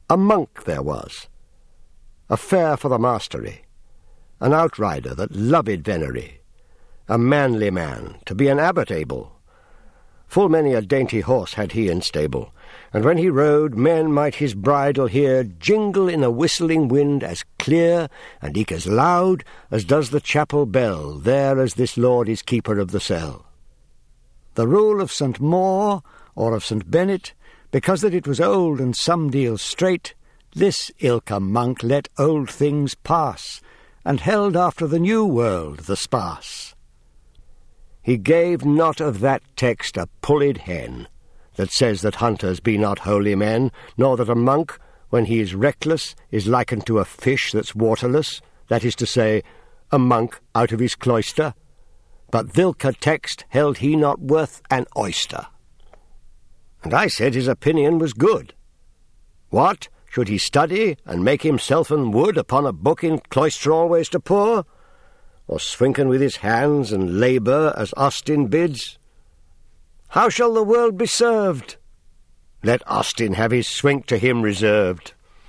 A monk there was, a fair for the mastery, an outrider that loved venery, a manly man, to be an abbot able. Full many a dainty horse had he in stable, and when he rode, men might his bridle hear jingle in a whistling wind as clear and eke as loud as does the chapel bell, there as this lord is keeper of the cell. The rule of St. Maur, or of St. Bennet, because that it was old and some deal straight, this ilka monk let old things pass, and held after the new world the sparse. He gave not of that text a pulled hen, that says that hunters be not holy men, nor that a monk, when he is reckless, is likened to a fish that's waterless, that is to say, a monk out of his cloister. But thilka text held he not worth an oyster. And I said his opinion was good. What, should he study and make himself an wood upon a book in cloister always to pore? Or swinken with his hands and labour as Austin bids? How shall the world be served? Let Austin have his swink to him reserved.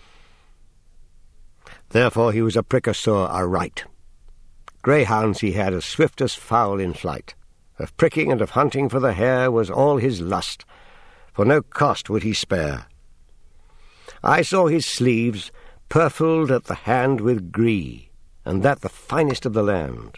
Therefore he was a precursor aright. Greyhounds he had as swift as fowl in flight. Of pricking and of hunting for the hare was all his lust, for no cost would he spare. I saw his sleeves purfled at the hand with gree, and that the finest of the land.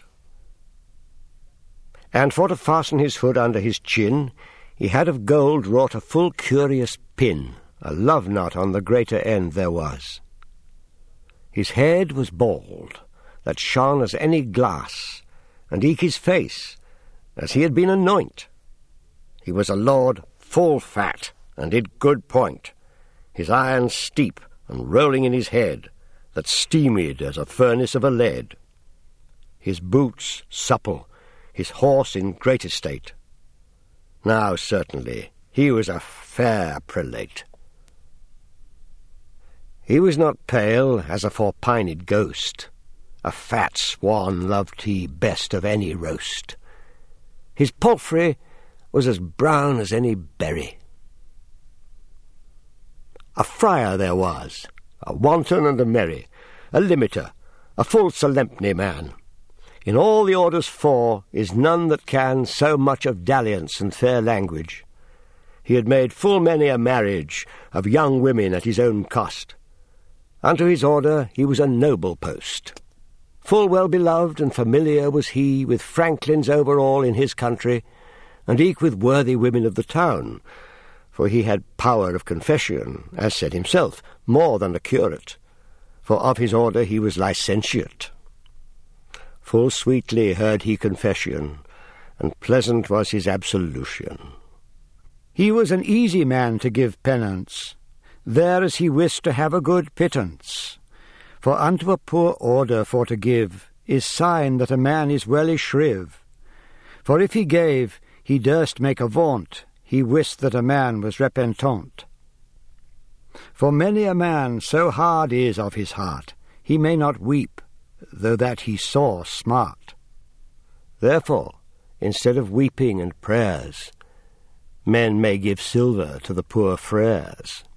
And for to fasten his hood under his chin, he had of gold wrought a full curious pin, a love knot on the greater end there was. His head was bald, that shone as any glass, and eke his face, as he had been anoint. He was a lord full fat, and did good point, his iron steep and rolling in his head, that steamed as a furnace of a lead. His boots supple, his horse in great estate. Now certainly he was a fair prelate. He was not pale as a forepined ghost. A fat swan loved he best of any roast. His palfrey was as brown as any berry. A friar there was, a wanton and a merry, a limiter, a full solemnity man. In all the orders four is none that can so much of dalliance and fair language. He had made full many a marriage of young women at his own cost. Unto his order he was a noble post. Full well beloved and familiar was he with franklins over all in his country, and eke with worthy women of the town, for he had power of confession, as said himself, more than a curate, for of his order he was licentiate. Full sweetly heard he confession, and pleasant was his absolution. He was an easy man to give penance, there as he wist to have a good pittance. For unto a poor order for to give is sign that a man is well shriv. For if he gave, he durst make a vaunt, he wist that a man was repentant. For many a man so hard is of his heart, he may not weep, though that he saw smart. Therefore, instead of weeping and prayers, men may give silver to the poor freres.